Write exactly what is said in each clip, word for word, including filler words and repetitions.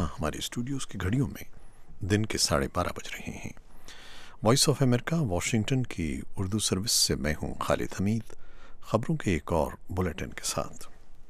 یہاں ہمارے اسٹوڈیوز کی گھڑیوں میں دن کے ساڑھے بارہ بج رہے ہیں۔ وائس آف امریکہ واشنگٹن کی اردو سروس سے میں ہوں خالد حمید، خبروں کے ایک اور بلیٹن کے ساتھ۔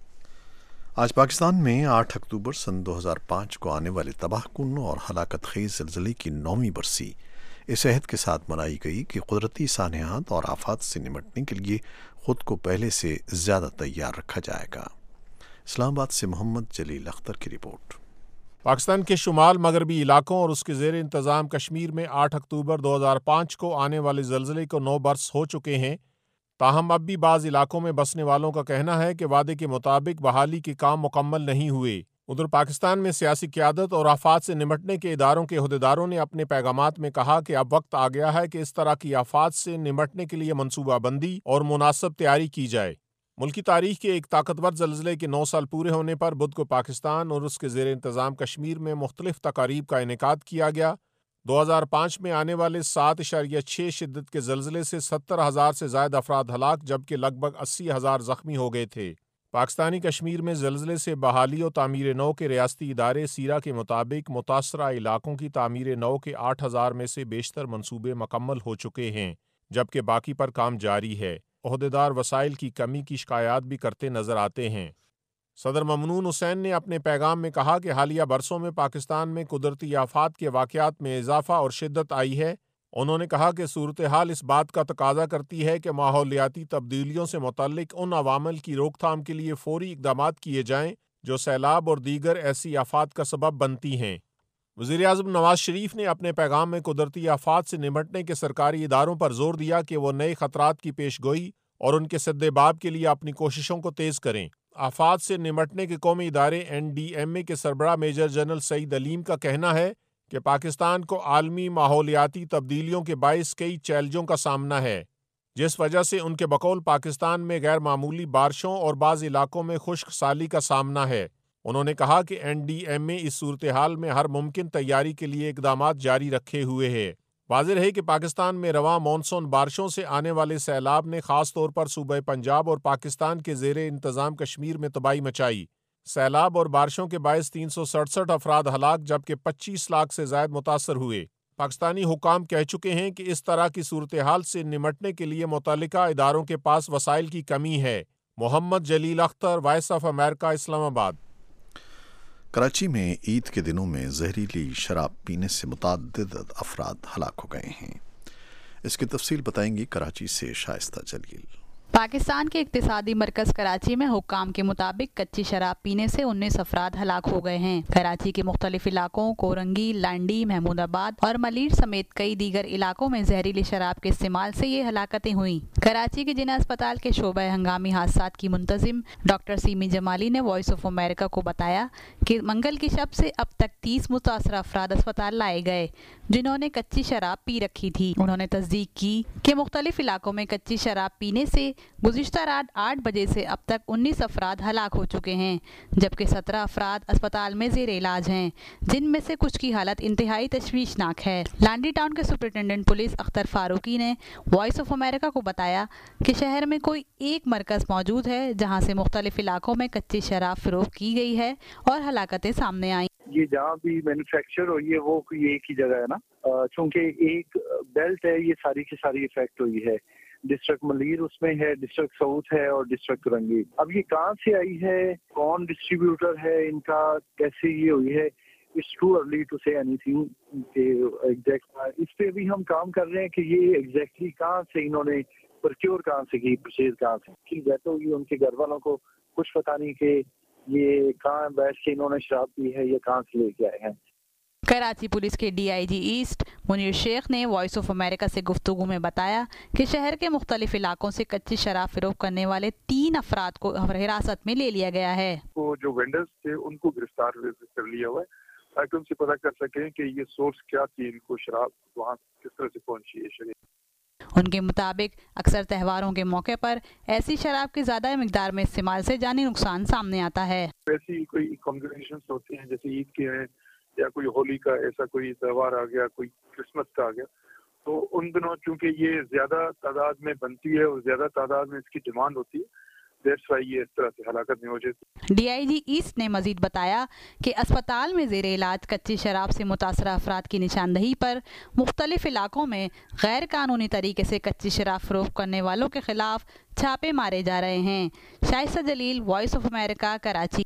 آج پاکستان میں آٹھ اکتوبر سن دو ہزار پانچ کو آنے والے تباہ کن اور ہلاکت خیز زلزلے کی نویں برسی اس عہد کے ساتھ منائی گئی کہ قدرتی سانحات اور آفات سے نمٹنے کے لیے خود کو پہلے سے زیادہ تیار رکھا جائے گا۔ اسلام آباد سے محمد جلیل اختر کی رپورٹ۔ پاکستان کے شمال مغربی علاقوں اور اس کے زیر انتظام کشمیر میں آٹھ اکتوبر دو ہزار پانچ کو آنے والے زلزلے کو نو برس ہو چکے ہیں، تاہم اب بھی بعض علاقوں میں بسنے والوں کا کہنا ہے کہ وعدے کے مطابق بحالی کے کام مکمل نہیں ہوئے۔ ادھر پاکستان میں سیاسی قیادت اور آفات سے نمٹنے کے اداروں کے عہدیداروں نے اپنے پیغامات میں کہا کہ اب وقت آ گیا ہے کہ اس طرح کی آفات سے نمٹنے کے لیے منصوبہ بندی اور مناسب تیاری کی جائے۔ ملکی تاریخ کے ایک طاقتور زلزلے کے نو سال پورے ہونے پر بدھ کو پاکستان اور اس کے زیر انتظام کشمیر میں مختلف تقاریب کا انعقاد کیا گیا۔ دو ہزار پانچ میں آنے والے سات اشاریہ چھ شدت کے زلزلے سے ستر ہزار سے زائد افراد ہلاک جبکہ لگ بھگ اسی ہزار زخمی ہو گئے تھے۔ پاکستانی کشمیر میں زلزلے سے بحالی و تعمیر نو کے ریاستی ادارے سیرا کے مطابق متاثرہ علاقوں کی تعمیر نو کے آٹھ ہزار میں سے بیشتر منصوبے مکمل ہو چکے ہیں جبکہ باقی پر کام جاری ہے۔ عہدیدار وسائل کی کمی کی شکایات بھی کرتے نظر آتے ہیں۔ صدر ممنون حسین نے اپنے پیغام میں کہا کہ حالیہ برسوں میں پاکستان میں قدرتی آفات کے واقعات میں اضافہ اور شدت آئی ہے۔ انہوں نے کہا کہ صورتحال اس بات کا تقاضا کرتی ہے کہ ماحولیاتی تبدیلیوں سے متعلق ان عوامل کی روک تھام کے لیے فوری اقدامات کیے جائیں جو سیلاب اور دیگر ایسی آفات کا سبب بنتی ہیں۔ وزیر اعظم نواز شریف نے اپنے پیغام میں قدرتی آفات سے نمٹنے کے سرکاری اداروں پر زور دیا کہ وہ نئے خطرات کی پیش گوئی اور ان کے سد باب کے لیے اپنی کوششوں کو تیز کریں۔ آفات سے نمٹنے کے قومی ادارے این ڈی ایم اے کے سربراہ میجر جنرل سعید علیم کا کہنا ہے کہ پاکستان کو عالمی ماحولیاتی تبدیلیوں کے باعث کئی چیلنجوں کا سامنا ہے، جس وجہ سے ان کے بقول پاکستان میں غیر معمولی بارشوں اور بعض علاقوں میں خشک سالی کا سامنا ہے۔ انہوں نے کہا کہ این ڈی ایم اے اس صورتحال میں ہر ممکن تیاری کے لیے اقدامات جاری رکھے ہوئے ہے۔ واضح ہے کہ پاکستان میں رواں مانسون بارشوں سے آنے والے سیلاب نے خاص طور پر صوبہ پنجاب اور پاکستان کے زیر انتظام کشمیر میں تباہی مچائی۔ سیلاب اور بارشوں کے باعث تین سو سڑسٹھ افراد ہلاک جبکہ پچیس لاکھ سے زائد متاثر ہوئے۔ پاکستانی حکام کہہ چکے ہیں کہ اس طرح کی صورتحال سے نمٹنے کے لیے متعلقہ اداروں کے پاس وسائل کی کمی ہے۔ Muhammad Jalil Akhtar, Voice of America, Islamabad. Karachi میں عید کے دنوں میں زہریلی شراب پینے سے متعدد افراد ہلاک ہو گئے ہیں۔ اس کی تفصیل بتائیں گی کراچی سے شائستہ جلیل۔ پاکستان کے اقتصادی مرکز کراچی میں حکام کے مطابق کچی شراب پینے سے انیس افراد ہلاک ہو گئے ہیں۔ کراچی کے مختلف علاقوں کورنگی، لانڈی، محمود آباد اور ملیر سمیت کئی دیگر علاقوں میں زہریلی شراب کے استعمال سے یہ ہلاکتیں ہوئیں۔ کراچی کے جناح اسپتال کے شعبہ ہنگامی حادثات کی منتظم ڈاکٹر سیمی جمالی نے وائس آف امریکہ کو بتایا کہ منگل کی شب سے اب تک تیس متاثرہ افراد اسپتال لائے گئے جنہوں نے کچی شراب پی رکھی تھی۔ انہوں نے تصدیق کی کہ مختلف علاقوں میں کچی شراب پینے سے گزشتہ رات آٹھ بجے سے اب تک انیس افراد ہلاک ہو چکے ہیں جبکہ سترہ افراد اسپتال میں زیر علاج ہیں، جن میں سے کچھ کی حالت انتہائی تشویشناک ہے۔ لانڈی ٹاؤن کے سپرنٹنڈنٹ پولیس اختر فاروقی نے وائس آف امریکہ کو بتایا کہ شہر میں کوئی ایک مرکز موجود ہے جہاں سے مختلف علاقوں میں کچی شراب فروخت کی گئی ہے اور ہلاکتیں سامنے آئیں۔ یہ جہاں بھی مینوفیکچر ہوئی ہے وہ ایک ہی جگہ ہے نا، چونکہ ایک بیلٹ ہے، یہ ساری کی ساری افیکٹ ہوئی ہے۔ ڈسٹرکٹ ملیر اس میں ہے، ڈسٹرکٹ ساؤتھ ہے اور ڈسٹرکٹ کرنگی۔ اب یہ کہاں سے آئی ہے، کون ڈسٹریبیوٹر ہے ان کا، کیسے یہ ہوئی ہے، it's too early to say anything کہ ایگزیکٹ۔ اس پہ بھی ہم کام کر رہے ہیں کہ یہ ایگزیکٹلی کہاں سے انہوں نے پرکیور کہاں سے کی، پرچیز کہاں سے کی۔ جیسے ہوگی ان کے گھر والوں کو کچھ پتہ نہیں کہ یہ کہاں بیٹھ کے انہوں نے شراب پی ہے یا کہاں سے لے کے آئے ہیں۔ کراچی پولیس کے D I G east Munir Sheikh نے وائس آف امریکہ سے گفتگو میں بتایا کہ شہر کے مختلف علاقوں سے کچی شراب فروخت کرنے والے تین افراد کو حراست میں لے لیا گیا ہے۔ وہ جو وینڈرز تھے ان کو گرفتار کر لیا ہوا ہے تاکہ ان سے پتہ کر سکیں کہ یہ سورس کیا تھی، ان کو شراب وہاں کس طرح سے پہنچی ہے شریف۔ ان کے مطابق اکثر تہواروں کے موقع پر ایسی شراب کی زیادہ مقدار میں استعمال سے جانی نقصان سامنے آتا ہے۔ ایسی کوئی کانگریگیشنز ہوتی ہیں جیسے عید کے ہیں یا کوئی ہولی کا ایسا کوئی تہوار آ گیا، کوئی کرسمس کا آ گیا، تو ان دنوں چونکہ یہ زیادہ تعداد میں بنتی ہے اور زیادہ تعداد میں اس کی ڈیمانڈ ہوتی ہے، That's why یہ اس طرح سے ہلاکت نہیں ہو جاتی. ڈی آئی جی ایسٹ نے مزید بتایا کہ اسپتال میں زیر علاج کچی شراب سے متاثرہ افراد کی نشاندہی پر مختلف علاقوں میں غیر قانونی طریقے سے کچی شراب فروخت کرنے والوں کے خلاف چھاپے مارے جا رہے ہیں. Shaista Jalil, Voice of America, Karachi.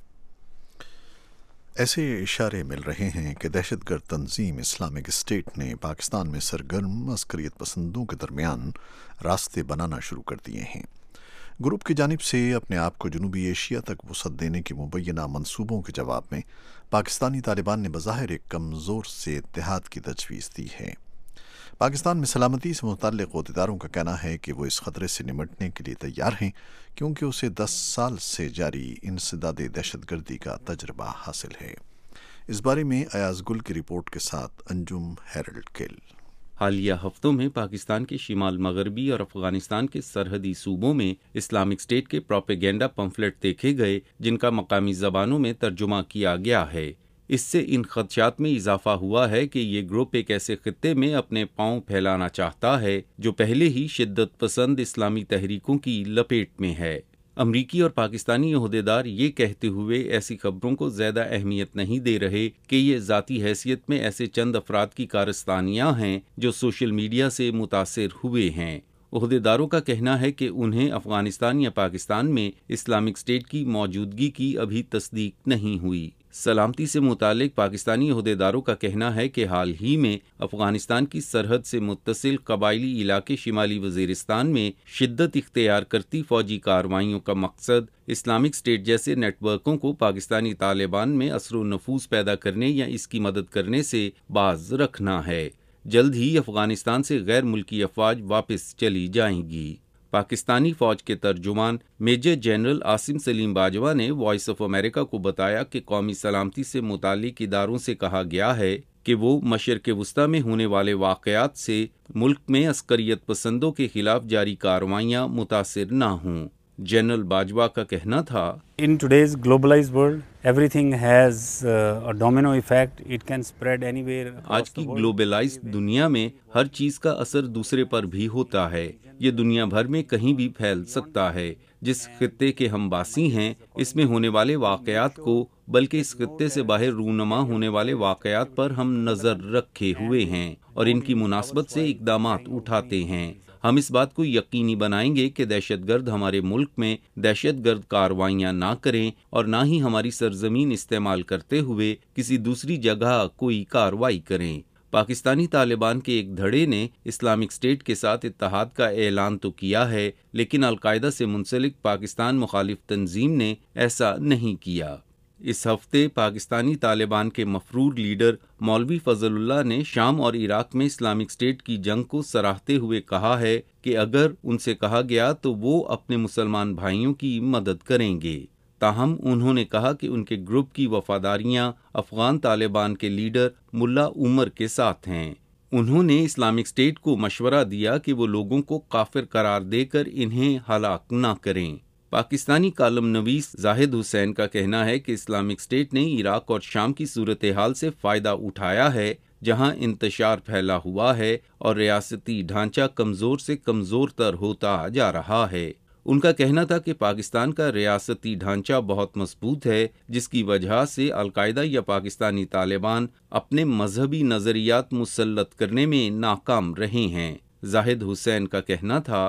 ایسے اشارے مل رہے ہیں کہ دہشت گرد تنظیم اسلامک اسٹیٹ نے پاکستان میں سرگرم عسکریت پسندوں کے درمیان راستے بنانا شروع کر دیے ہیں. گروپ کی جانب سے اپنے آپ کو جنوبی ایشیا تک وسعت دینے کے مبینہ منصوبوں کے جواب میں پاکستانی طالبان نے بظاہر ایک کمزور سے اتحاد کی تجویز دی ہے. پاکستان میں سلامتی سے متعلق عہدیداروں کا کہنا ہے کہ وہ اس خطرے سے نمٹنے کے لیے تیار ہیں کیونکہ اسے دس سال سے جاری انسداد دہشت گردی کا تجربہ حاصل ہے. اس بارے میں ایاز گل کی رپورٹ کے ساتھ انجم ہیرلڈ کیل. حالیہ ہفتوں میں پاکستان کے شمال مغربی اور افغانستان کے سرحدی صوبوں میں اسلامک اسٹیٹ کے پروپیگنڈا پمفلٹ دیکھے گئے جن کا مقامی زبانوں میں ترجمہ کیا گیا ہے. اس سے ان خدشات میں اضافہ ہوا ہے کہ یہ گروپ ایک ایسے خطے میں اپنے پاؤں پھیلانا چاہتا ہے جو پہلے ہی شدت پسند اسلامی تحریکوں کی لپیٹ میں ہے. امریکی اور پاکستانی عہدیدار یہ کہتے ہوئے ایسی خبروں کو زیادہ اہمیت نہیں دے رہے کہ یہ ذاتی حیثیت میں ایسے چند افراد کی کارستانیاں ہیں جو سوشل میڈیا سے متاثر ہوئے ہیں. عہدیداروں کا کہنا ہے کہ انہیں افغانستان یا پاکستان میں اسلامک اسٹیٹ کی موجودگی کی ابھی تصدیق نہیں ہوئی. سلامتی سے متعلق پاکستانی عہدیداروں کا کہنا ہے کہ حال ہی میں افغانستان کی سرحد سے متصل قبائلی علاقے شمالی وزیرستان میں شدت اختیار کرتی فوجی کارروائیوں کا مقصد اسلامک اسٹیٹ جیسے نیٹ ورکوں کو پاکستانی طالبان میں اثر و نفوذ پیدا کرنے یا اس کی مدد کرنے سے باز رکھنا ہے. جلد ہی افغانستان سے غیر ملکی افواج واپس چلی جائیں گی. پاکستانی فوج کے ترجمان میجر جنرل عاصم سلیم باجوہ نے وائس آف امریکہ کو بتایا کہ قومی سلامتی سے متعلق اداروں سے کہا گیا ہے کہ وہ مشرق وسطی میں ہونے والے واقعات سے ملک میں عسکریت پسندوں کے خلاف جاری کارروائیاں متاثر نہ ہوں. جنرل باجوہ کا کہنا تھا، In today's globalized world, everything has uh, a domino effect. It can spread anywhere. آج کی گلوبلائزڈ دنیا میں ہر چیز کا اثر دوسرے پر بھی ہوتا ہے. یہ دنیا بھر میں کہیں بھی پھیل سکتا ہے. جس خطے کے ہم باسی ہیں اس میں ہونے والے واقعات کو بلکہ اس خطے سے باہر رونما ہونے والے واقعات پر ہم نظر رکھے ہوئے ہیں اور ان کی مناسبت سے اقدامات اٹھاتے ہیں. ہم اس بات کو یقینی بنائیں گے کہ دہشت گرد ہمارے ملک میں دہشت گرد کارروائیاں نہ کریں اور نہ ہی ہماری سرزمین استعمال کرتے ہوئے کسی دوسری جگہ کوئی کارروائی کریں. پاکستانی طالبان کے ایک دھڑے نے اسلامک اسٹیٹ کے ساتھ اتحاد کا اعلان تو کیا ہے لیکن القاعدہ سے منسلک پاکستان مخالف تنظیم نے ایسا نہیں کیا. اس ہفتے پاکستانی طالبان کے مفرور لیڈر مولوی فضل اللہ نے شام اور عراق میں اسلامک اسٹیٹ کی جنگ کو سراہتے ہوئے کہا ہے کہ اگر ان سے کہا گیا تو وہ اپنے مسلمان بھائیوں کی مدد کریں گے. تاہم انہوں نے کہا کہ ان کے گروپ کی وفاداریاں افغان طالبان کے لیڈر ملا عمر کے ساتھ ہیں. انہوں نے اسلامک اسٹیٹ کو مشورہ دیا کہ وہ لوگوں کو کافر قرار دے کر انہیں ہلاک نہ کریں. پاکستانی کالم نویس زاہد حسین کا کہنا ہے کہ اسلامک اسٹیٹ نے عراق اور شام کی صورتحال سے فائدہ اٹھایا ہے جہاں انتشار پھیلا ہوا ہے اور ریاستی ڈھانچہ کمزور سے کمزور تر ہوتا جا رہا ہے. ان کا کہنا تھا کہ پاکستان کا ریاستی ڈھانچہ بہت مضبوط ہے جس کی وجہ سے القاعدہ یا پاکستانی طالبان اپنے مذہبی نظریات مسلط کرنے میں ناکام رہے ہیں. زاہد حسین کا کہنا تھا،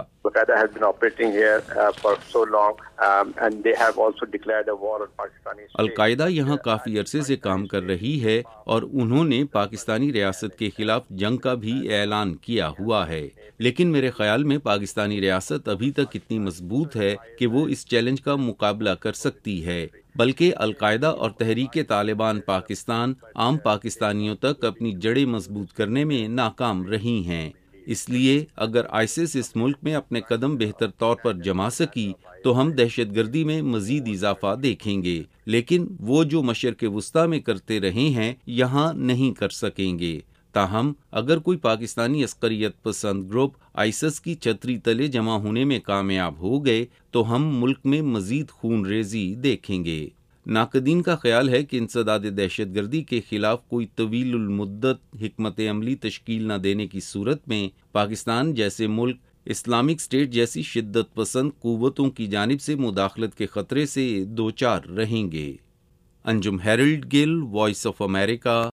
القاعدہ یہاں کافی عرصے سے کام کر رہی ہے اور انہوں نے پاکستانی ریاست کے خلاف جنگ کا بھی اعلان کیا ہوا ہے. لیکن میرے خیال میں پاکستانی ریاست ابھی تک اتنی مضبوط ہے کہ وہ اس چیلنج کا مقابلہ کر سکتی ہے، بلکہ القاعدہ اور تحریک طالبان پاکستان عام پاکستانیوں تک اپنی جڑیں مضبوط کرنے میں ناکام رہی ہیں. اس لیے اگر آئیسس اس ملک میں اپنے قدم بہتر طور پر جما سکی تو ہم دہشت گردی میں مزید اضافہ دیکھیں گے، لیکن وہ جو مشرق وسطی میں کرتے رہے ہیں یہاں نہیں کر سکیں گے. تاہم اگر کوئی پاکستانی عسکریت پسند گروپ آئیسس کی چھتری تلے جمع ہونے میں کامیاب ہو گئے تو ہم ملک میں مزید خون ریزی دیکھیں گے. ناقدین کا خیال ہے کہ انسداد دہشت گردی کے خلاف کوئی طویل المدت حکمت عملی تشکیل نہ دینے کی صورت میں پاکستان جیسے ملک اسلامک اسٹیٹ جیسی شدت پسند قوتوں کی جانب سے مداخلت کے خطرے سے دوچار رہیں گے۔ Anjum Herald Gill, voice of America,